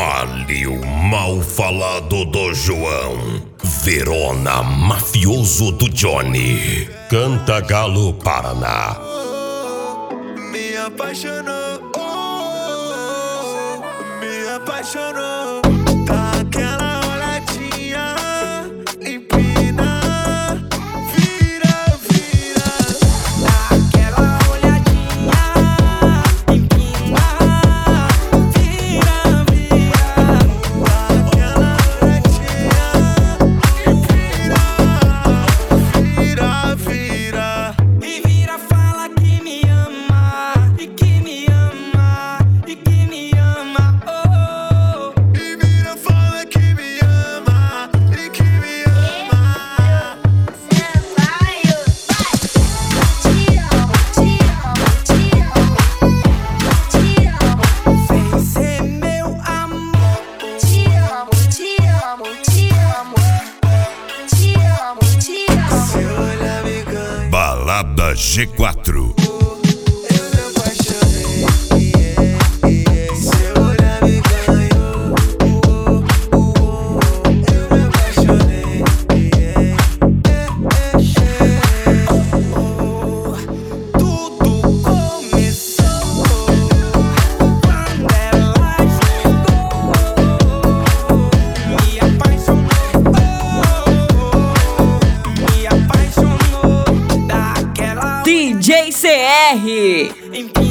Fale o mal falado do João. Verona, mafioso do Johnny. Cantagalo, Paraná. Me apaixonou, me apaixonou. Dá aquela olhadinha, empina, vira, vira. Dá aquela olhadinha, empina, vira, vira. Dá aquela olhadinha, empina, vira, vira. E vira, fala que me ama, e que me ama, e que me ama, oh. E vira, fala que me ama, e que me ama. Vem ser meu amor. Te amo, te amo, te amo. Te amo, te amo. Seu olhar me ganha, Balada G4. eu me apaixonei, seu olhar me ganhou, eu me apaixonei, tudo começou quando ela chegou, me apaixonou, me apaixonou daquela DJ CR. empina.